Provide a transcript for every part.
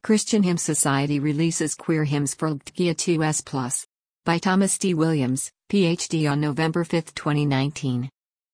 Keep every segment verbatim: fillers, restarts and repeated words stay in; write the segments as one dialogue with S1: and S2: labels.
S1: Christian Hymn Society releases queer hymns for L G B T Q I A two S plus. By Thomas D. Williams, P H D on November fifth twenty nineteen.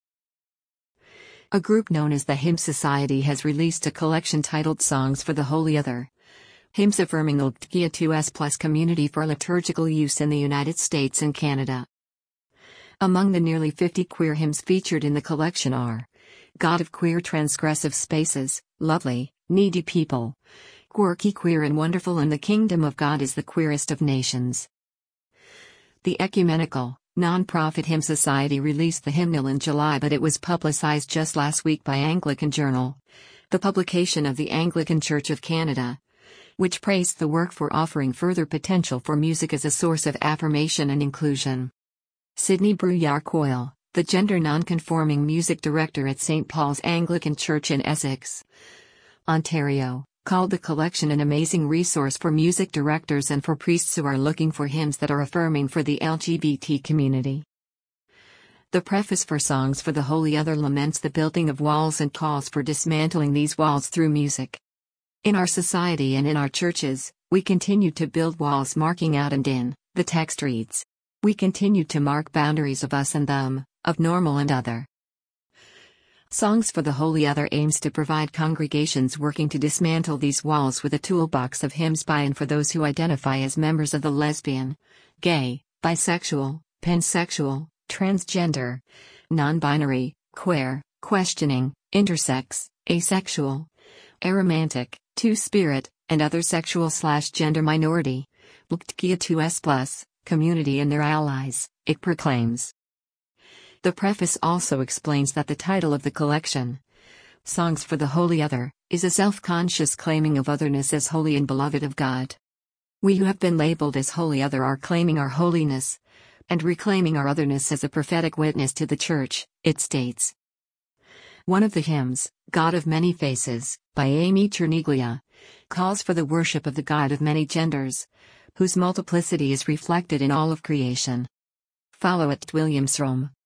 S1: A group known as the Hymn Society has released a collection titled Songs for the Holy Other. Hymns affirming L G B T Q I A two S plus community for liturgical use in the United States and Canada. Among the nearly fifty queer hymns featured in the collection are God of Queer Transgressive Spaces, Lovely, Needy People, Quirky Queer and Wonderful, and the Kingdom of God is the Queerest of Nations. The Ecumenical, non-profit Hymn Society released the hymnal in July, but it was publicized just last week by Anglican Journal, the publication of the Anglican Church of Canada, which praised the work for offering further potential for music as a source of affirmation and inclusion. Sydney Brouillard Coyle, the gender non-conforming music director at Saint Paul's Anglican Church in Essex, Ontario, called the collection an amazing resource for music directors and for priests who are looking for hymns that are affirming for the L G B T community. The preface for Songs for the Holy Other laments the building of walls and calls for dismantling these walls through music. In our society and in our churches, we continue to build walls marking out and in, the text reads. We continue to mark boundaries of us and them, of normal and other. Songs for the Holy Other aims to provide congregations working to dismantle these walls with a toolbox of hymns by and for those who identify as members of the lesbian, gay, bisexual, pansexual, transgender, non-binary, queer, questioning, intersex, asexual, aromantic, two-spirit, and other sexual slash gender minority, L G B T Q I A two S plus, community and their allies, it proclaims. The preface also explains that the title of the collection, Songs for the Holy Other, is a self-conscious claiming of otherness as holy and beloved of God. We who have been labeled as Holy Other are claiming our holiness, and reclaiming our otherness as a prophetic witness to the Church, it states. One of the hymns, God of Many Faces, by Amy Cherniglia, calls for the worship of the God of many genders, whose multiplicity is reflected in all of creation. Follow at Williamsrome.